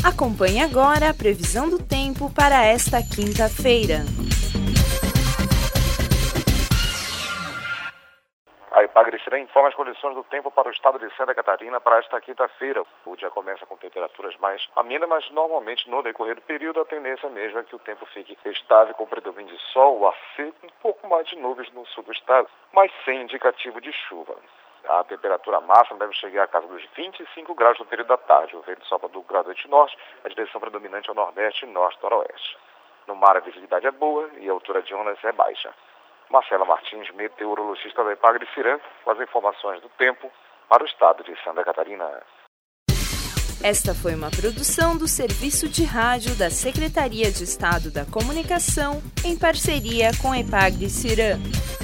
Acompanhe agora a previsão do tempo para esta quinta-feira. A Epagre-Ciran informa as condições do tempo para o estado de Santa Catarina para esta quinta-feira. O dia começa com temperaturas mais amenas, mas normalmente no decorrer do período a tendência mesmo é que o tempo fique estável com predomínio de sol, ar seco, um pouco mais de nuvens no sul do estado, mas sem indicativo de chuva. A temperatura máxima deve chegar a casa dos 25 graus no período da tarde. O vento sopra do gradante norte, a direção predominante é o nordeste e norte-noroeste. No mar a visibilidade é boa e a altura de ondas é baixa. Marcela Martins, meteorologista da Epagre-Ciran, com as informações do tempo para o estado de Santa Catarina. Esta foi uma produção do Serviço de Rádio da Secretaria de Estado da Comunicação, em parceria com a Epagre-Ciran.